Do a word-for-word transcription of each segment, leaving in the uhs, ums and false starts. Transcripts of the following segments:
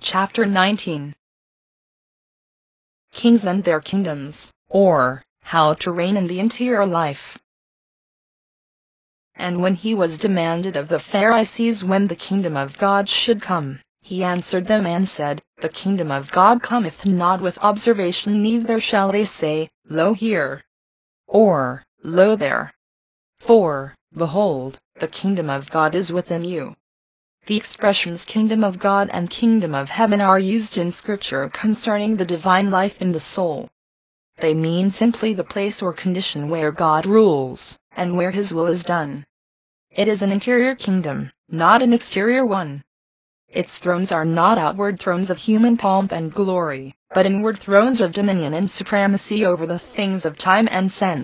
Chapter nineteen. Kings and their kingdoms, or, how to reign in the interior life. And when he was demanded of the Pharisees when the kingdom of God should come, he answered them and said, The kingdom of God cometh not with observation, neither shall they say, Lo here, or, Lo there. For, behold, the kingdom of God is within you. The expressions kingdom of God and kingdom of heaven are used in Scripture concerning the divine life in the soul. They mean simply the place or condition where God rules, and where His will is done. It is an interior kingdom, not an exterior one. Its thrones are not outward thrones of human pomp and glory, but inward thrones of dominion and supremacy over the things of time and sense.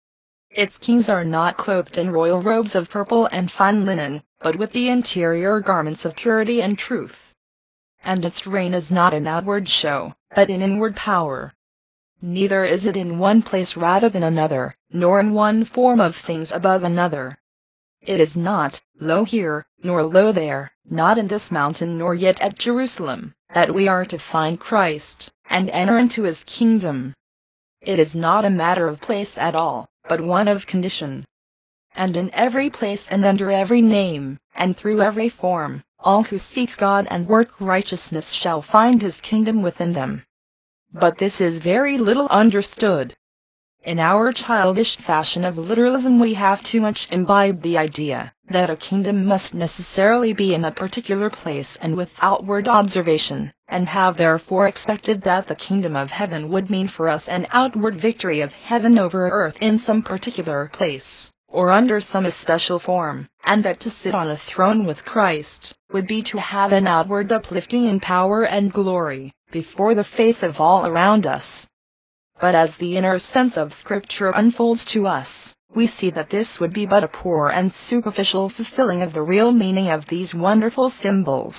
Its kings are not clothed in royal robes of purple and fine linen, but with the interior garments of purity and truth. And its reign is not in outward show, but in inward power. Neither is it in one place rather than another, nor in one form of things above another. It is not, Lo here, nor Lo there, not in this mountain nor yet at Jerusalem, that we are to find Christ, and enter into His kingdom. It is not a matter of place at all, but one of condition. And in every place and under every name, and through every form, all who seek God and work righteousness shall find His kingdom within them. But this is very little understood. In our childish fashion of literalism we have too much imbibed the idea that a kingdom must necessarily be in a particular place and with outward observation, and have therefore expected that the kingdom of heaven would mean for us an outward victory of heaven over earth in some particular place, or under some especial form, and that to sit on a throne with Christ would be to have an outward uplifting in power and glory before the face of all around us. But as the inner sense of Scripture unfolds to us, we see that this would be but a poor and superficial fulfilling of the real meaning of these wonderful symbols.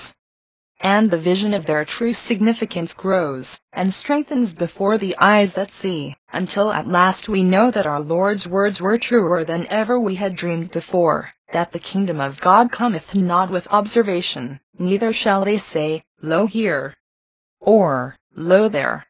And the vision of their true significance grows and strengthens before the eyes that see, until at last we know that our Lord's words were truer than ever we had dreamed before, that the kingdom of God cometh not with observation, neither shall they say, Lo here, or, Lo there.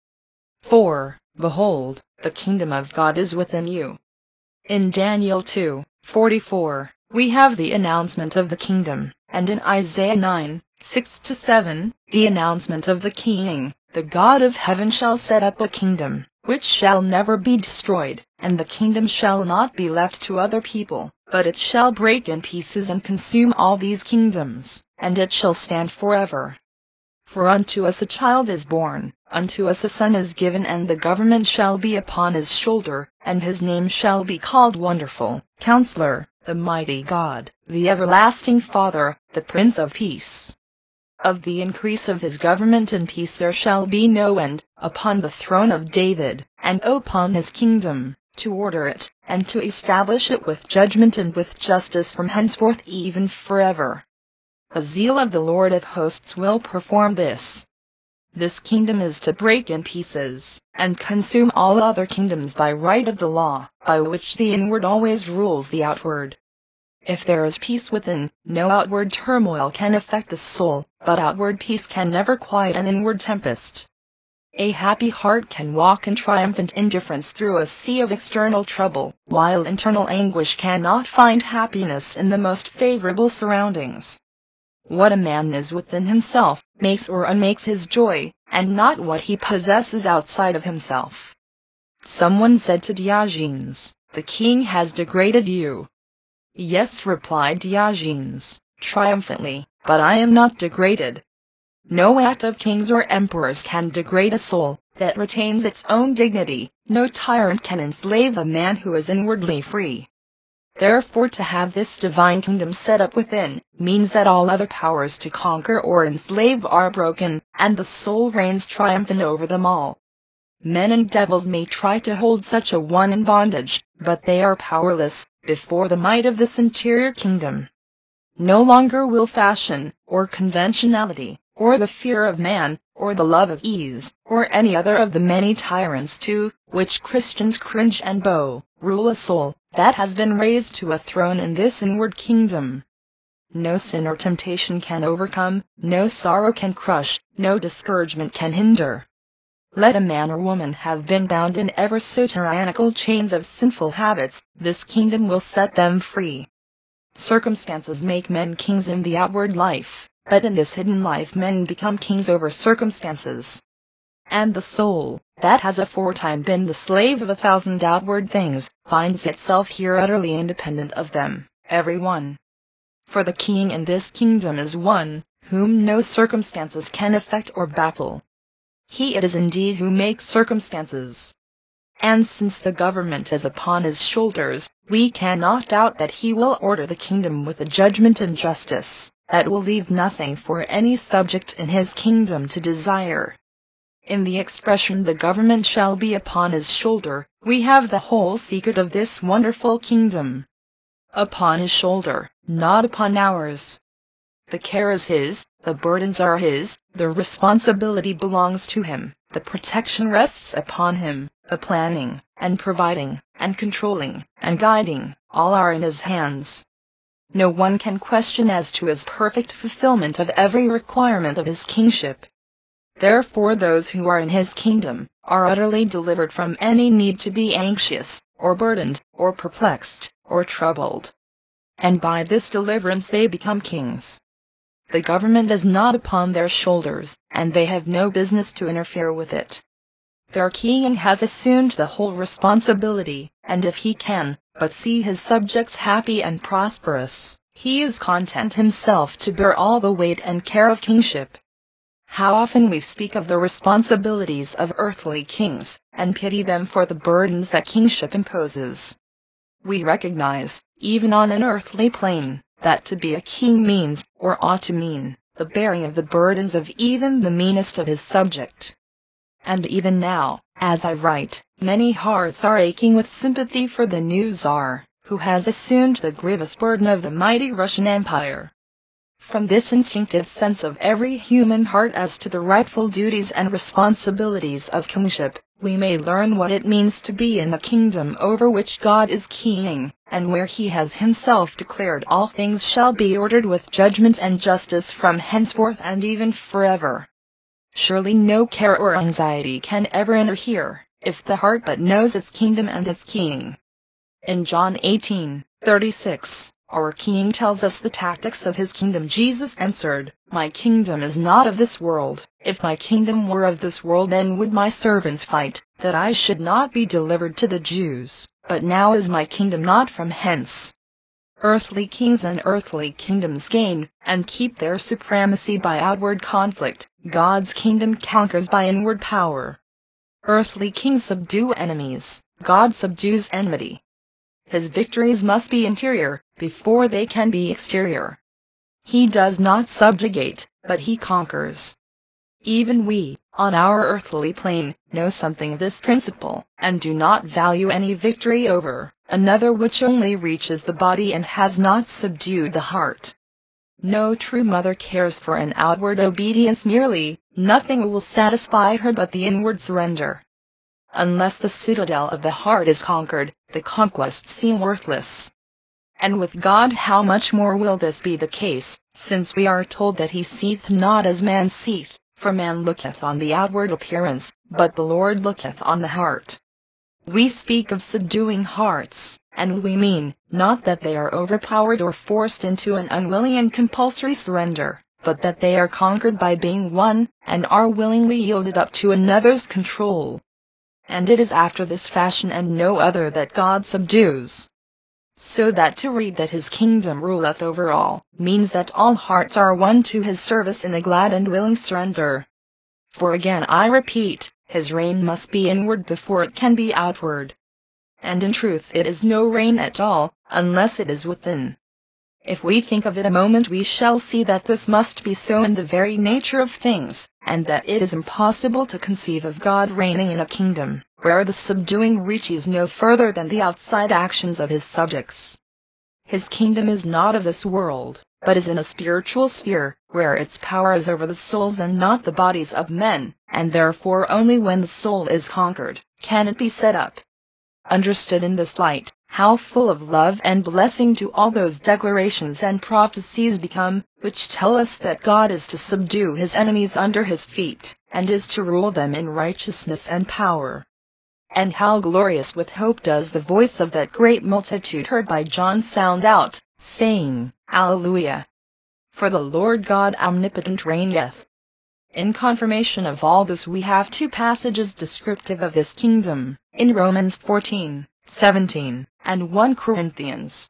For, behold, the kingdom of God is within you. In Daniel two forty-four, we have the announcement of the kingdom, and in Isaiah nine six to seven, the announcement of the King. The God of heaven shall set up a kingdom, which shall never be destroyed, and the kingdom shall not be left to other people, but it shall break in pieces and consume all these kingdoms, and it shall stand forever. For unto us a child is born, unto us a son is given, and the government shall be upon his shoulder, and his name shall be called Wonderful, Counselor, the Mighty God, the Everlasting Father, the Prince of Peace. Of the increase of his government and peace there shall be no end, upon the throne of David, and upon his kingdom, to order it, and to establish it with judgment and with justice from henceforth even forever. The zeal of the Lord of hosts will perform this. This kingdom is to break in pieces, and consume all other kingdoms by right of the law, by which the inward always rules the outward. If there is peace within, no outward turmoil can affect the soul, but outward peace can never quiet an inward tempest. A happy heart can walk in triumphant indifference through a sea of external trouble, while internal anguish cannot find happiness in the most favorable surroundings. What a man is within himself makes or unmakes his joy, and not what he possesses outside of himself. Someone said to Diogenes, The king has degraded you. Yes, replied Diogenes, triumphantly, but I am not degraded. No act of kings or emperors can degrade a soul that retains its own dignity. No tyrant can enslave a man who is inwardly free. Therefore, to have this divine kingdom set up within means that all other powers to conquer or enslave are broken, and the soul reigns triumphant over them all. Men and devils may try to hold such a one in bondage, but they are powerless before the might of this interior kingdom. No longer will fashion, or conventionality, or the fear of man, or the love of ease, or any other of the many tyrants to which Christians cringe and bow, rule a soul that has been raised to a throne in this inward kingdom. no sin or temptation can overcome, no sorrow can crush, no discouragement can hinder. Let a man or woman have been bound in ever so tyrannical chains of sinful habits, this kingdom will set them free. Circumstances make men kings in the outward life, but in this hidden life men become kings over circumstances. And the soul, that has aforetime been the slave of a thousand outward things, finds itself here utterly independent of them, every one. For the king in this kingdom is one, whom no circumstances can affect or baffle. He it is indeed who makes circumstances. And since the government is upon his shoulders, we cannot doubt that he will order the kingdom with a judgment and justice that will leave nothing for any subject in his kingdom to desire. In the expression "the government shall be upon his shoulder," we have the whole secret of this wonderful kingdom. Upon his shoulder, not upon ours. The care is his, the burdens are his, the responsibility belongs to him, the protection rests upon him, the planning, and providing, and controlling, and guiding, all are in his hands. No one can question as to his perfect fulfillment of every requirement of his kingship. Therefore those who are in his kingdom are utterly delivered from any need to be anxious, or burdened, or perplexed, or troubled. And by this deliverance they become kings. The government is not upon their shoulders, and they have no business to interfere with it. Their king has assumed the whole responsibility, and if he can but see his subjects happy and prosperous, he is content himself to bear all the weight and care of kingship. How often we speak of the responsibilities of earthly kings, and pity them for the burdens that kingship imposes. We recognize, even on an earthly plane, that to be a king means, or ought to mean, the bearing of the burdens of even the meanest of his subject. And even now, as I write, many hearts are aching with sympathy for the new Tsar, who has assumed the grievous burden of the mighty Russian Empire. From this instinctive sense of every human heart as to the rightful duties and responsibilities of kingship, we may learn what it means to be in a kingdom over which God is king, and where he has himself declared all things shall be ordered with judgment and justice from henceforth and even forever. Surely no care or anxiety can ever enter here, if the heart but knows its kingdom and its king. In John eighteen thirty-six, our King tells us the tactics of his kingdom. Jesus answered, "My kingdom is not of this world. If my kingdom were of this world, then would my servants fight, that I should not be delivered to the Jews. But now is my kingdom not from hence." Earthly kings and earthly kingdoms gain and keep their supremacy by outward conflict. God's kingdom conquers by inward power. Earthly kings subdue enemies. God subdues enmity. His victories must be interior, before they can be exterior. He does not subjugate, but he conquers. Even we, on our earthly plane, know something of this principle, and do not value any victory over another which only reaches the body and has not subdued the heart. No true mother cares for an outward obedience merely. Nothing will satisfy her but the inward surrender. Unless the citadel of the heart is conquered, the conquests seem worthless. And with God how much more will this be the case, since we are told that he seeth not as man seeth, for man looketh on the outward appearance, but the Lord looketh on the heart. We speak of subduing hearts, and we mean, not that they are overpowered or forced into an unwilling and compulsory surrender, but that they are conquered by being won, and are willingly yielded up to another's control. And it is after this fashion and no other that God subdues. So that to read that his kingdom ruleth over all, means that all hearts are won to his service in a glad and willing surrender. For again I repeat, his reign must be inward before it can be outward. And in truth it is no reign at all, unless it is within. If we think of it a moment, we shall see that this must be so in the very nature of things, and that it is impossible to conceive of God reigning in a kingdom where the subduing reaches no further than the outside actions of his subjects. His kingdom is not of this world, but is in a spiritual sphere, where its power is over the souls and not the bodies of men, and therefore only when the soul is conquered can it be set up. Understood in this light, How full of love and blessing do all those declarations and prophecies become, which tell us that God is to subdue his enemies under his feet, and is to rule them in righteousness and power. And how glorious with hope does the voice of that great multitude heard by John sound out, saying, Alleluia! For the Lord God omnipotent reigneth. In confirmation of all this we have two passages descriptive of his kingdom, in Romans fourteen, seventeen, and First Corinthians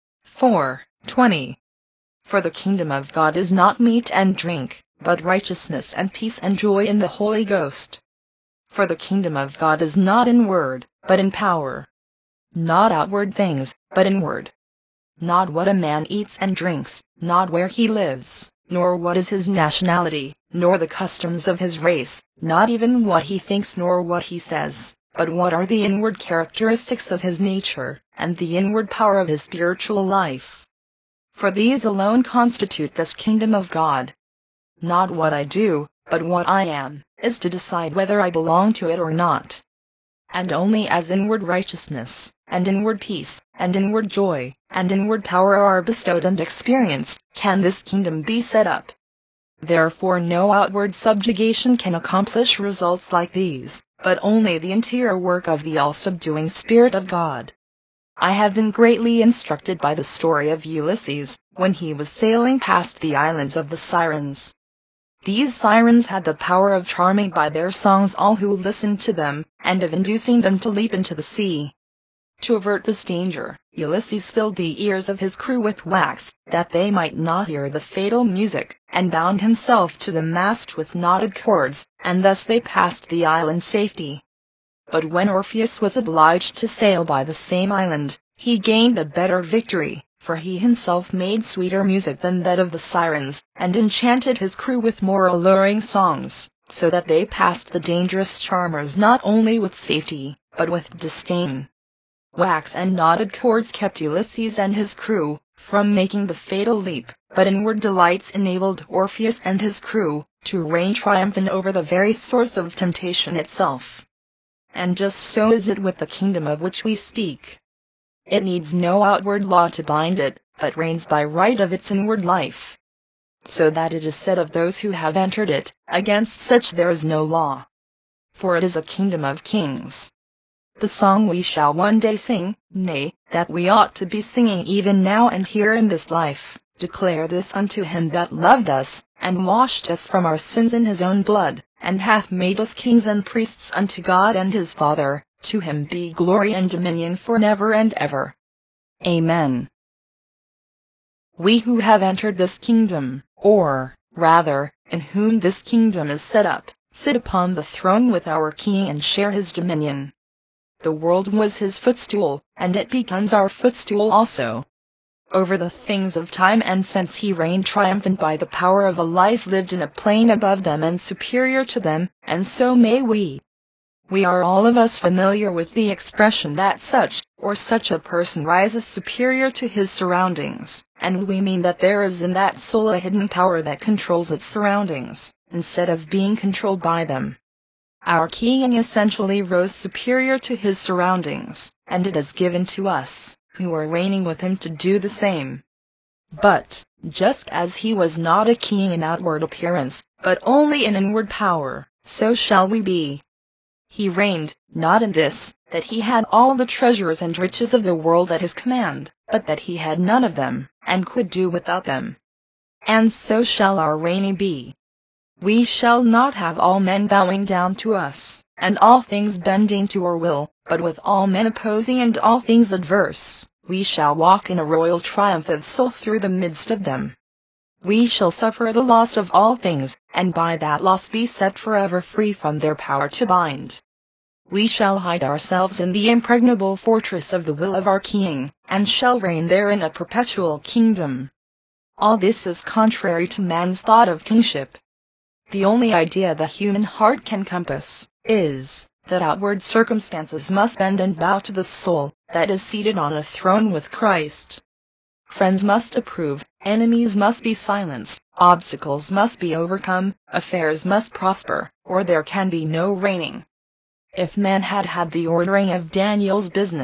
four, twenty. For the kingdom of God is not meat and drink, but righteousness and peace and joy in the Holy Ghost. For the kingdom of God is not in word, but in power. Not outward things, but inward. Not what a man eats and drinks, not where he lives, nor what is his nationality, nor the customs of his race, not even what he thinks nor what he says, but what are the inward characteristics of his nature, and the inward power of his spiritual life. For these alone constitute this kingdom of God. Not what I do, but what I am, is to decide whether I belong to it or not. And only as inward righteousness, and inward peace, and inward joy, and inward power are bestowed and experienced, can this kingdom be set up. Therefore no outward subjugation can accomplish results like these, but only the interior work of the all-subduing Spirit of God. I have been greatly instructed by the story of Ulysses, when he was sailing past the islands of the Sirens. These sirens had the power of charming by their songs all who listened to them, and of inducing them to leap into the sea. To avert this danger, Ulysses filled the ears of his crew with wax, that they might not hear the fatal music, and bound himself to the mast with knotted cords, and thus they passed the island in safety. But when Orpheus was obliged to sail by the same island, he gained a better victory, for he himself made sweeter music than that of the sirens, and enchanted his crew with more alluring songs, so that they passed the dangerous charmers not only with safety, but with disdain. Wax and knotted cords kept Ulysses and his crew from making the fatal leap, but inward delights enabled Orpheus and his crew to reign triumphant over the very source of temptation itself. And just so is it with the kingdom of which we speak. It needs no outward law to bind it, but reigns by right of its inward life. So that it is said of those who have entered it, against such there is no law. For it is a kingdom of kings. The song we shall one day sing, nay, that we ought to be singing even now and here in this life, declare this unto him that loved us, and washed us from our sins in his own blood, and hath made us kings and priests unto God and his Father. To him be glory and dominion for ever and ever. Amen. We who have entered this kingdom, or, rather, in whom this kingdom is set up, sit upon the throne with our King and share his dominion. The world was his footstool, and it becomes our footstool also. Over the things of time and sense he reigned triumphant by the power of a life lived in a plane above them and superior to them, and so may we. We are all of us familiar with the expression that such or such a person rises superior to his surroundings, and we mean that there is in that soul a hidden power that controls its surroundings, instead of being controlled by them. Our King essentially rose superior to his surroundings, and it is given to us, who are reigning with him, to do the same. But, just as he was not a king in outward appearance, but only in inward power, so shall we be. He reigned, not in this, that he had all the treasures and riches of the world at his command, but that he had none of them, and could do without them. And so shall our reigning be. We shall not have all men bowing down to us, and all things bending to our will, but with all men opposing and all things adverse, we shall walk in a royal triumph of soul through the midst of them. We shall suffer the loss of all things, and by that loss be set forever free from their power to bind. We shall hide ourselves in the impregnable fortress of the will of our King, and shall reign there in a perpetual kingdom. All this is contrary to man's thought of kingship. The only idea the human heart can compass is that outward circumstances must bend and bow to the soul that is seated on a throne with Christ. Friends must approve, enemies must be silenced, obstacles must be overcome, affairs must prosper, or there can be no reigning. If man had had the ordering of Daniel's business,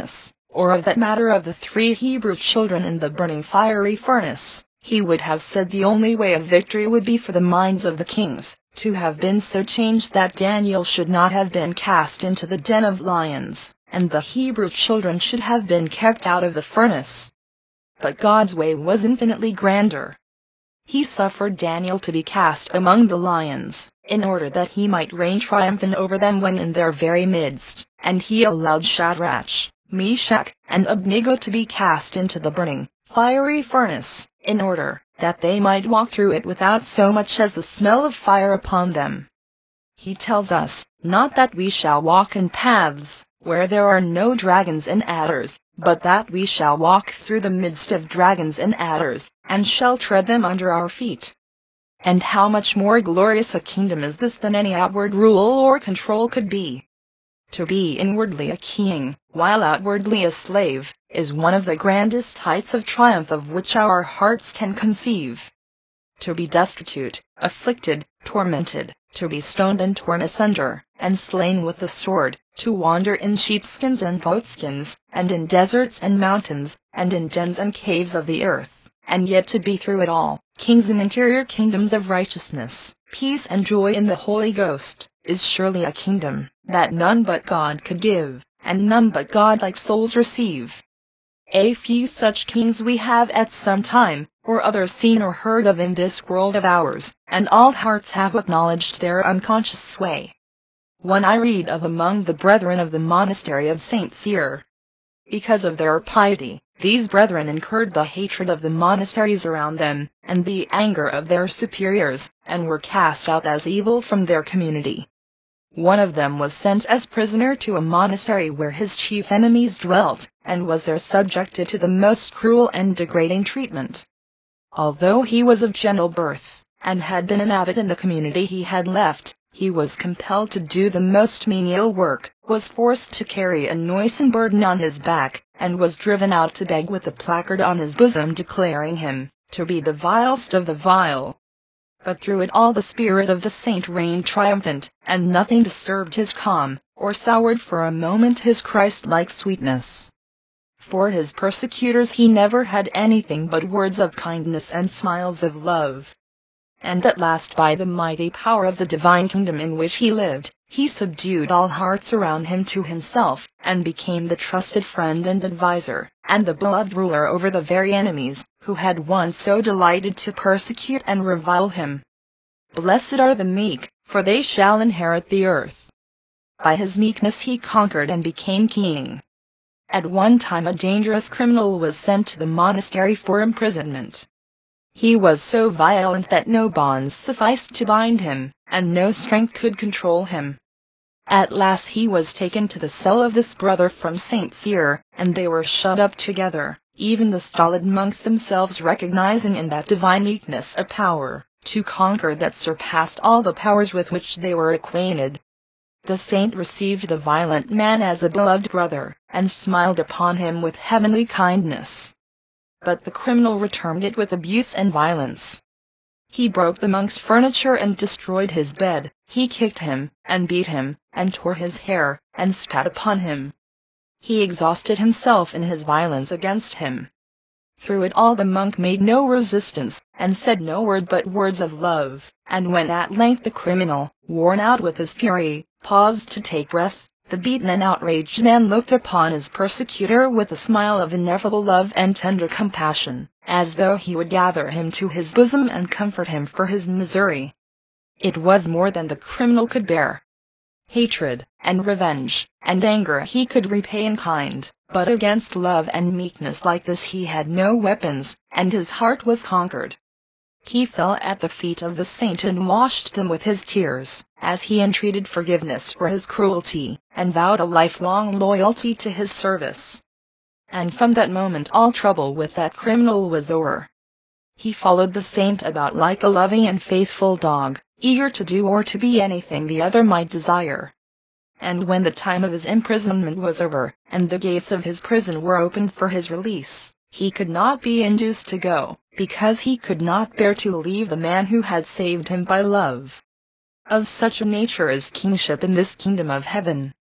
or of that matter of the three Hebrew children in the burning fiery furnace, he would have said the only way of victory would be for the minds of the kings to have been so changed that Daniel should not have been cast into the den of lions, and the Hebrew children should have been kept out of the furnace. But God's way was infinitely grander. He suffered Daniel to be cast among the lions, in order that he might reign triumphant over them when in their very midst, and he allowed Shadrach, Meshach, and Abednego to be cast into the burning, fiery furnace, in order that they might walk through it without so much as the smell of fire upon them. He tells us, not that we shall walk in paths where there are no dragons and adders, but that we shall walk through the midst of dragons and adders, and shall tread them under our feet. And how much more glorious a kingdom is this than any outward rule or control could be? To be inwardly a king, while outwardly a slave, is one of the grandest heights of triumph of which our hearts can conceive. To be destitute, afflicted, tormented, to be stoned and torn asunder, and slain with the sword, to wander in sheepskins and goatskins, and in deserts and mountains, and in dens and caves of the earth, and yet to be through it all, kings in interior kingdoms of righteousness, peace and joy in the Holy Ghost, is surely a kingdom that none but God could give, and none but God-like souls receive. A few such kings we have at some time or other seen or heard of in this world of ours, and all hearts have acknowledged their unconscious sway. One I read of among the brethren of the monastery of Saint Cyr. Because of their piety, these brethren incurred the hatred of the monasteries around them, and the anger of their superiors, and were cast out as evil from their community. One of them was sent as prisoner to a monastery where his chief enemies dwelt, and was there subjected to the most cruel and degrading treatment. Although he was of gentle birth, and had been an abbot in the community he had left, he was compelled to do the most menial work, was forced to carry a noisome burden on his back, and was driven out to beg with a placard on his bosom declaring him to be the vilest of the vile. But through it all the spirit of the saint reigned triumphant, and nothing disturbed his calm, or soured for a moment his Christ-like sweetness. For his persecutors he never had anything but words of kindness and smiles of love. And at last, by the mighty power of the divine kingdom in which he lived, he subdued all hearts around him to himself, and became the trusted friend and adviser, and the beloved ruler over the very enemies, who had once so delighted to persecute and revile him. Blessed are the meek, for they shall inherit the earth. By his meekness he conquered and became king. At one time a dangerous criminal was sent to the monastery for imprisonment. He was so violent that no bonds sufficed to bind him, and no strength could control him. At last he was taken to the cell of this brother from Saint Cyr, and they were shut up together, even the stolid monks themselves recognizing in that divine meekness a power to conquer that surpassed all the powers with which they were acquainted. The saint received the violent man as a beloved brother, and smiled upon him with heavenly kindness. But the criminal returned it with abuse and violence. He broke the monk's furniture and destroyed his bed. He kicked him, and beat him, and tore his hair, and spat upon him. He exhausted himself in his violence against him. Through it all the monk made no resistance, and said no word but words of love, and when at length the criminal, worn out with his fury, paused to take breath, the beaten and outraged man looked upon his persecutor with a smile of ineffable love and tender compassion, as though he would gather him to his bosom and comfort him for his misery. It was more than the criminal could bear. Hatred, and revenge, and anger he could repay in kind, but against love and meekness like this he had no weapons, and his heart was conquered. He fell at the feet of the saint and washed them with his tears, as he entreated forgiveness for his cruelty, and vowed a lifelong loyalty to his service. And from that moment all trouble with that criminal was over. He followed the saint about like a loving and faithful dog, eager to do or to be anything the other might desire. And when the time of his imprisonment was over, and the gates of his prison were opened for his release, he could not be induced to go, because he could not bear to leave the man who had saved him by love. Of such a nature is kingship in this kingdom of heaven.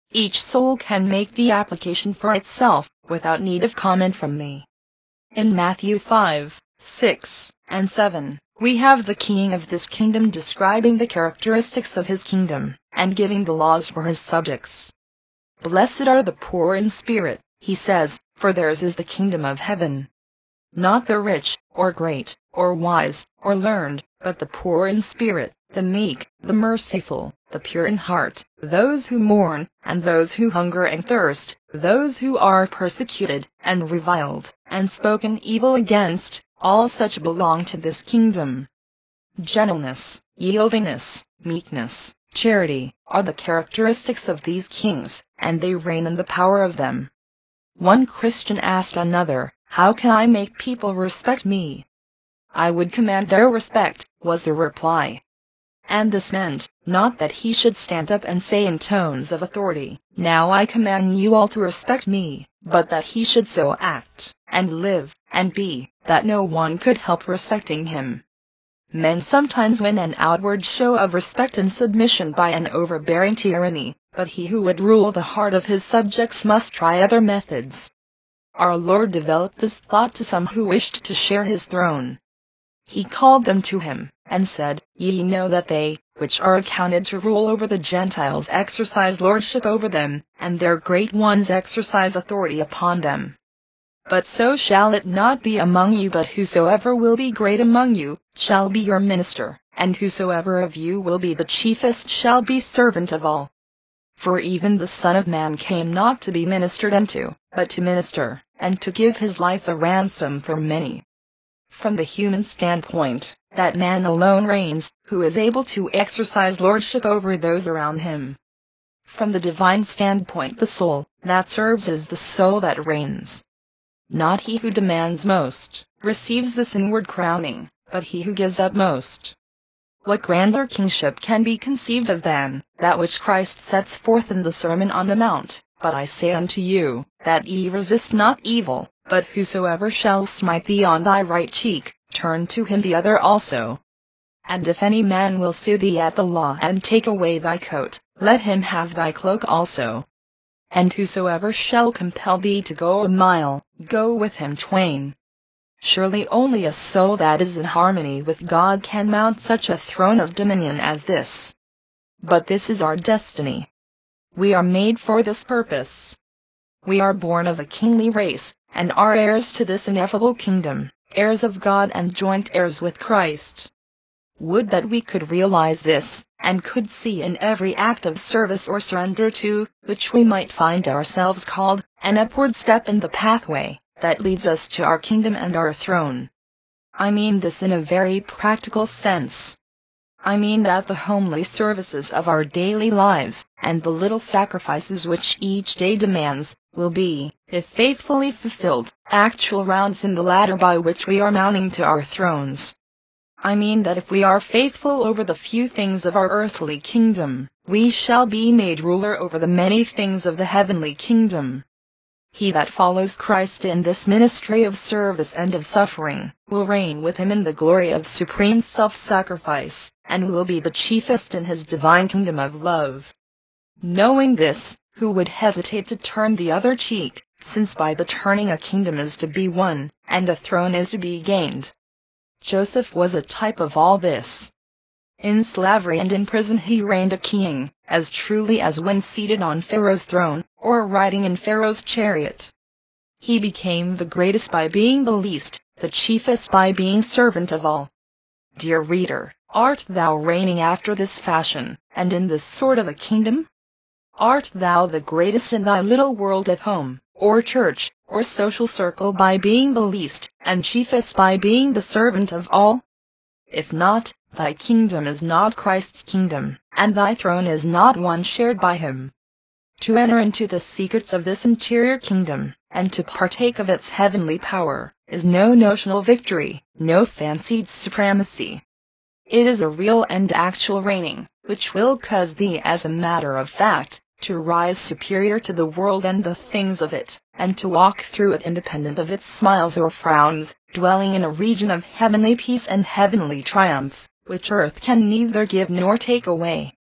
each soul can make the application for itself, without need of comment from me. In Matthew five, six, and seven, we have the king of this kingdom describing the characteristics of his kingdom, and giving the laws for his subjects. Blessed are the poor in spirit, he says, for theirs is the kingdom of heaven. Not the rich, or great, or wise, or learned, but the poor in spirit, the meek, the merciful, the pure in heart, those who mourn, and those who hunger and thirst, those who are persecuted, and reviled, and spoken evil against, all such belong to this kingdom. Gentleness, yieldingness, meekness, charity, are the characteristics of these kings, and they reign in the power of them. One Christian asked another, "How can I make people respect me?" "I would command their respect," was the reply. And this meant, not that he should stand up and say in tones of authority, "Now I command you all to respect me," but that he should so act, and live, and be, that no one could help respecting him. Men sometimes win an outward show of respect and submission by an overbearing tyranny, but he who would rule the heart of his subjects must try other methods. Our Lord developed this thought to some who wished to share his throne. He called them to him, and said, "Ye know that they, which are accounted to rule over the Gentiles, exercise lordship over them, and their great ones exercise authority upon them. But so shall it not be among you, but whosoever will be great among you, shall be your minister, and whosoever of you will be the chiefest shall be servant of all. For even the Son of Man came not to be ministered unto, but to minister, and to give his life a ransom for many." From the human standpoint, that man alone reigns, who is able to exercise lordship over those around him. From the divine standpoint, the soul that serves is the soul that reigns. Not he who demands most receives this inward crowning, but he who gives up most. What grander kingship can be conceived of than that which Christ sets forth in the Sermon on the Mount? "But I say unto you, that ye resist not evil, but whosoever shall smite thee on thy right cheek, turn to him the other also. And if any man will sue thee at the law, and take away thy coat, let him have thy cloak also. And whosoever shall compel thee to go a mile, go with him twain." Surely only a soul that is in harmony with God can mount such a throne of dominion as this. But this is our destiny. We are made for this purpose. We are born of a kingly race, and are heirs to this ineffable kingdom, heirs of God and joint heirs with Christ. Would that we could realize this, and could see in every act of service or surrender to which we might find ourselves called, an upward step in the pathway that leads us to our kingdom and our throne. I mean this in a very practical sense. I mean that the homely services of our daily lives, and the little sacrifices which each day demands, will be, if faithfully fulfilled, actual rounds in the ladder by which we are mounting to our thrones. I mean that if we are faithful over the few things of our earthly kingdom, we shall be made ruler over the many things of the heavenly kingdom. He that follows Christ in this ministry of service and of suffering, will reign with him in the glory of supreme self-sacrifice, and will be the chiefest in his divine kingdom of love. Knowing this, who would hesitate to turn the other cheek, since by the turning a kingdom is to be won, and a throne is to be gained? Joseph was a type of all this. In slavery and in prison he reigned a king, as truly as when seated on Pharaoh's throne, or riding in Pharaoh's chariot. He became the greatest by being the least, the chiefest by being servant of all. Dear reader, art thou reigning after this fashion, and in this sort of a kingdom? Art thou the greatest in thy little world at home, or church, or social circle by being the least, and chiefest by being the servant of all? If not, thy kingdom is not Christ's kingdom, and thy throne is not one shared by him. To enter into the secrets of this interior kingdom, and to partake of its heavenly power, is no notional victory, no fancied supremacy. It is a real and actual reigning, which will cause thee, as a matter of fact, to rise superior to the world and the things of it, and to walk through it independent of its smiles or frowns, dwelling in a region of heavenly peace and heavenly triumph, which earth can neither give nor take away.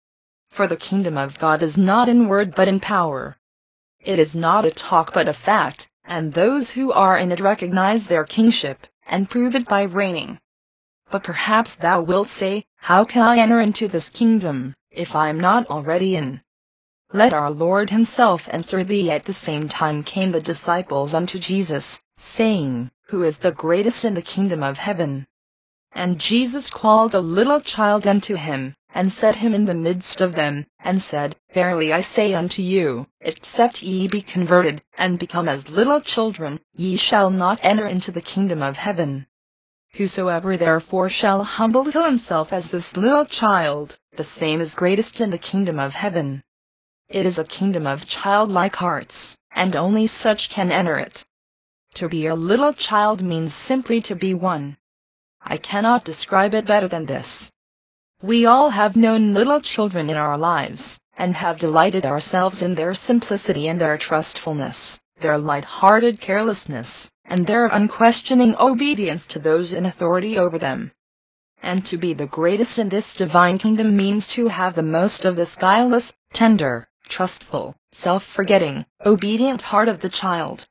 for the kingdom of God is not in word but in power. It is not a talk but a fact, and those who are in it recognize their kingship, and prove it by reigning. But perhaps thou wilt say, how can I enter into this kingdom, if I am not already in? Let our Lord himself answer thee. At the same time came the disciples unto Jesus, saying, Who is the greatest in the kingdom of heaven? And Jesus called a little child unto him, and set him in the midst of them, and said, Verily I say unto you, except ye be converted, and become as little children, ye shall not enter into the kingdom of heaven. Whosoever therefore shall humble himself as this little child, the same is greatest in the kingdom of heaven. It is a kingdom of childlike hearts, and only such can enter it. To be a little child means simply to be one. I cannot describe it better than this. We all have known little children in our lives, and have delighted ourselves in their simplicity and their trustfulness, their light-hearted carelessness, and their unquestioning obedience to those in authority over them. And to be the greatest in this divine kingdom means to have the most of this guileless, tender, trustful, self-forgetting, obedient heart of the child.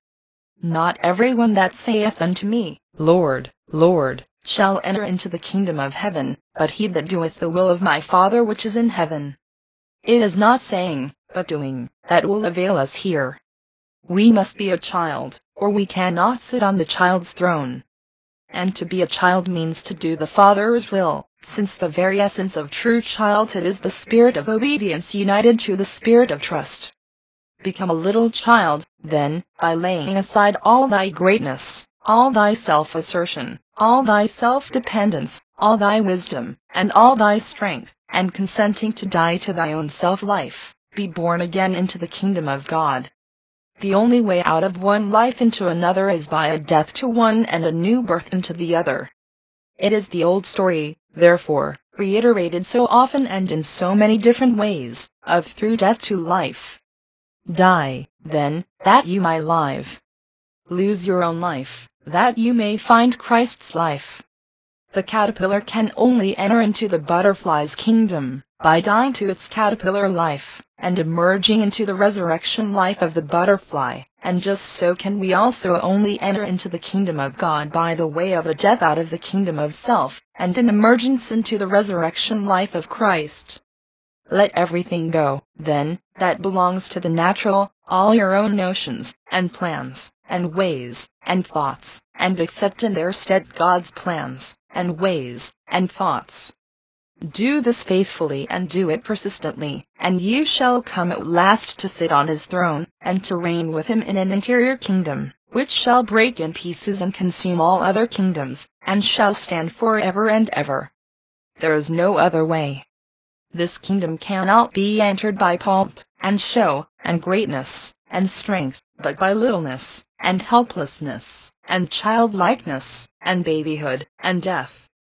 Not everyone that saith unto me, Lord, Lord, shall enter into the kingdom of heaven, but he that doeth the will of my Father which is in heaven. It is not saying, but doing, that will avail us here. We must be a child, or we cannot sit on the child's throne. And to be a child means to do the Father's will, since the very essence of true childhood is the spirit of obedience united to the spirit of trust. Become a little child, then, by laying aside all thy greatness, all thy self-assertion, all thy self-dependence, all thy wisdom, and all thy strength, and consenting to die to thy own self-life, be born again into the kingdom of God. The only way out of one life into another is by a death to one and a new birth into the other. It is the old story, therefore, reiterated so often and in so many different ways, of through death to life. Die, then, that you may live. Lose your own life, that you may find Christ's life. The caterpillar can only enter into the butterfly's kingdom by dying to its caterpillar life, and emerging into the resurrection life of the butterfly, and just so can we also only enter into the kingdom of God by the way of a death out of the kingdom of self, and an emergence into the resurrection life of Christ. Let everything go, then, that belongs to the natural, all your own notions, and plans, and ways, and thoughts, and accept in their stead God's plans, and ways, and thoughts. Do this faithfully and do it persistently, and you shall come at last to sit on his throne, and to reign with him in an interior kingdom, which shall break in pieces and consume all other kingdoms, and shall stand forever and ever. There is no other way. This kingdom cannot be entered by pomp, and show, and greatness, and strength, but by littleness, and helplessness, and childlikeness, and babyhood, and death.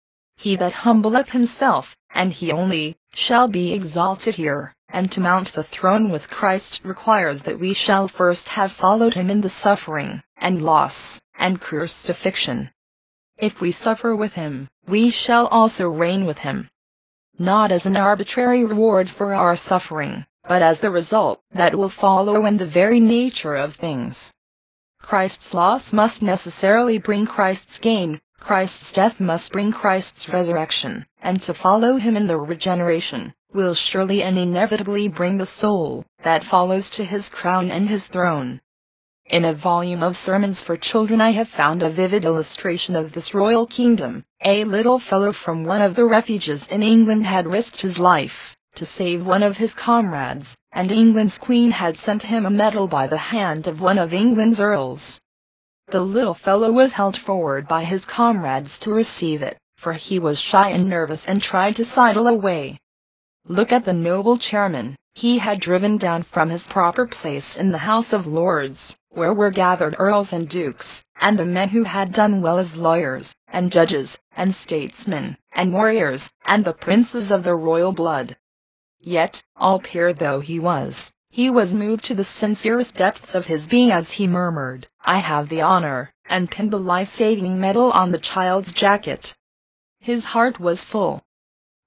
He that humbleth himself, and he only, shall be exalted here, and to mount the throne with Christ requires that we shall first have followed him in the suffering, and loss, and crucifixion. If we suffer with him, we shall also reign with him. Not as an arbitrary reward for our suffering, but as the result that will follow in the very nature of things. Christ's loss must necessarily bring Christ's gain, Christ's death must bring Christ's resurrection, and to follow him in the regeneration will surely and inevitably bring the soul that follows to his crown and his throne. In a volume of sermons for children I have found a vivid illustration of this royal kingdom. A little fellow from one of the refuges in England had risked his life to save one of his comrades, and England's Queen had sent him a medal by the hand of one of England's earls. The little fellow was held forward by his comrades to receive it, for he was shy and nervous and tried to sidle away. Look at the noble chairman. He had driven down from his proper place in the House of Lords, where were gathered earls and dukes, and the men who had done well as lawyers, and judges, and statesmen, and warriors, and the princes of the royal blood. Yet, all peer though he was, he was moved to the sincerest depths of his being as he murmured, "I have the honor," and pinned the life-saving medal on the child's jacket. His heart was full.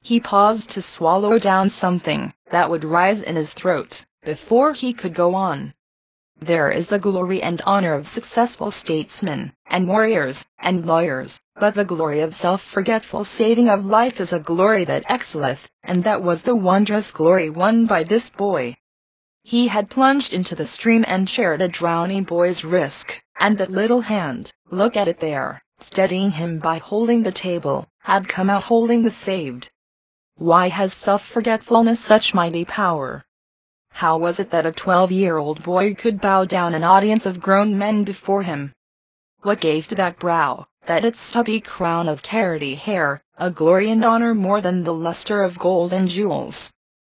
He paused to swallow down something that would rise in his throat before he could go on. There is the glory and honor of successful statesmen, and warriors, and lawyers, but the glory of self-forgetful saving of life is a glory that excelleth, and that was the wondrous glory won by this boy. He had plunged into the stream and shared a drowning boy's risk, and that little hand, look at it there, steadying him by holding the table, had come out holding the saved. Why has self-forgetfulness such mighty power? How was it that a twelve-year-old boy could bow down an audience of grown men before him? What gave to that brow, that its stubby crown of carroty hair, a glory and honor more than the luster of gold and jewels?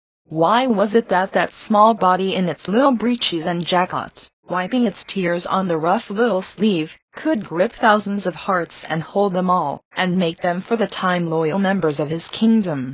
Why was it that that small body in its little breeches and jacket, wiping its tears on the rough little sleeve, could grip thousands of hearts and hold them all, and make them for the time loyal members of his kingdom?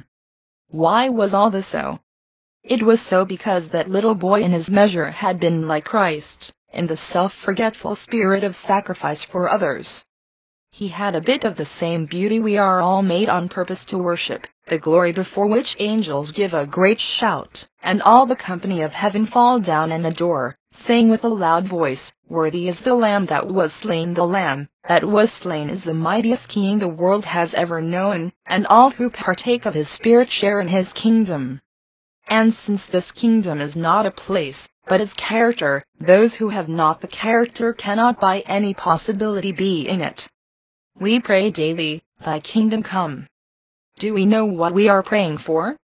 Why was all this so? It was so because that little boy in his measure had been like Christ, in the self-forgetful spirit of sacrifice for others. He had a bit of the same beauty we are all made on purpose to worship, the glory before which angels give a great shout, and all the company of heaven fall down and adore, saying with a loud voice, "Worthy is the Lamb that was slain, the Lamb that was slain is the mightiest King the world has ever known, and all who partake of his spirit share in his kingdom." And since this kingdom is not a place, but its character, those who have not the character cannot by any possibility be in it. We pray daily, "Thy kingdom come." Do we know what we are praying for?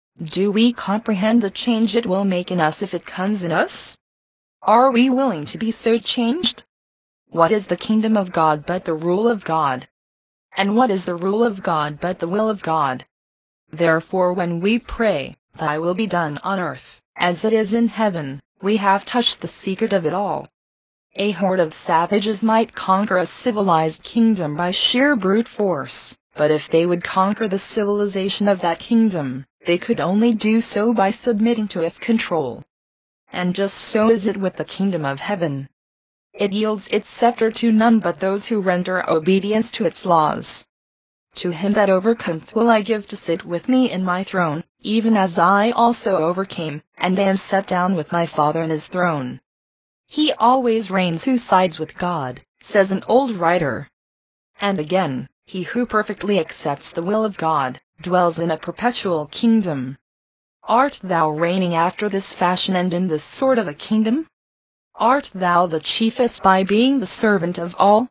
Do we comprehend the change it will make in us if it comes in us? Are we willing to be so changed? What is the kingdom of God but the rule of God? And what is the rule of God but the will of God? Therefore when we pray, "Thy will be done on earth, as it is in heaven," we have touched the secret of it all. A horde of savages might conquer a civilized kingdom by sheer brute force, but if they would conquer the civilization of that kingdom, they could only do so by submitting to its control. And just so is it with the kingdom of heaven. It yields its scepter to none but those who render obedience to its laws. "To him that overcometh will I give to sit with me in my throne, even as I also overcame, and am set down with my Father in his throne." He always reigns who sides with God, says an old writer. And again, he who perfectly accepts the will of God, dwells in a perpetual kingdom. Art thou reigning after this fashion and in this sort of a kingdom? Art thou the chiefest by being the servant of all?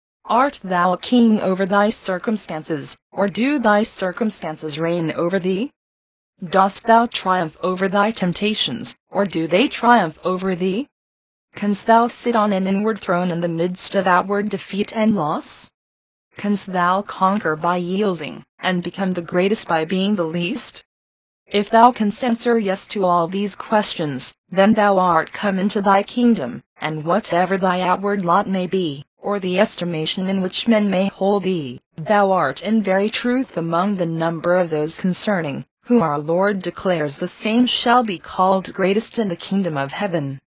Art thou a king over thy circumstances, or do thy circumstances reign over thee? Dost thou triumph over thy temptations, or do they triumph over thee? Canst thou sit on an inward throne in the midst of outward defeat and loss? Canst thou conquer by yielding, and become the greatest by being the least? If thou canst answer yes to all these questions, then thou art come into thy kingdom, and whatever thy outward lot may be, or the estimation in which men may hold thee, thou art in very truth among the number of those concerning whom our Lord declares the same shall be called greatest in the kingdom of heaven.